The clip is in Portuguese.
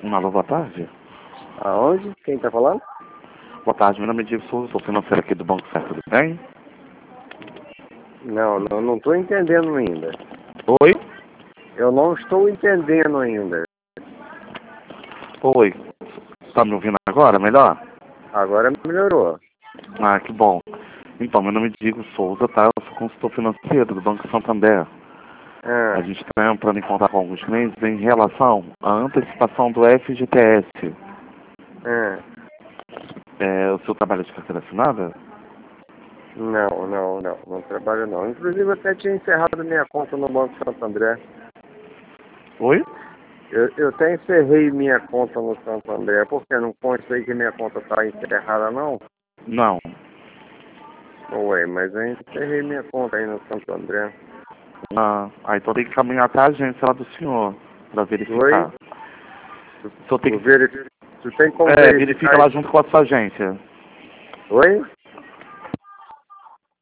Alô, boa tarde. Aonde? Quem tá falando? Boa tarde, meu nome é Diego Souza, sou financeiro aqui do Banco Certo, tudo bem? Não estou entendendo ainda. Oi? Eu não estou entendendo ainda. Oi. Tá me ouvindo agora, melhor? Agora melhorou. Ah, que bom. Então, meu nome é Diego Souza, tá? Eu sou consultor financeiro do Banco Santander. Ah, A gente está entrando em contato com alguns clientes em relação à antecipação do FGTS. ah. O seu trabalho de carteira assinada? Não trabalho não. Inclusive eu até tinha encerrado minha conta no Banco Santo André. Oi? Eu até encerrei minha conta no Santo André. Por que não consta aí que minha conta está encerrada não? Não. Ué, mas eu encerrei minha conta aí no Santo André. Então tem que caminhar até a agência lá do senhor para Oi? verificar. Só tem que... Tu tem como verifica verificar lá isso? junto com a sua agência. Oi?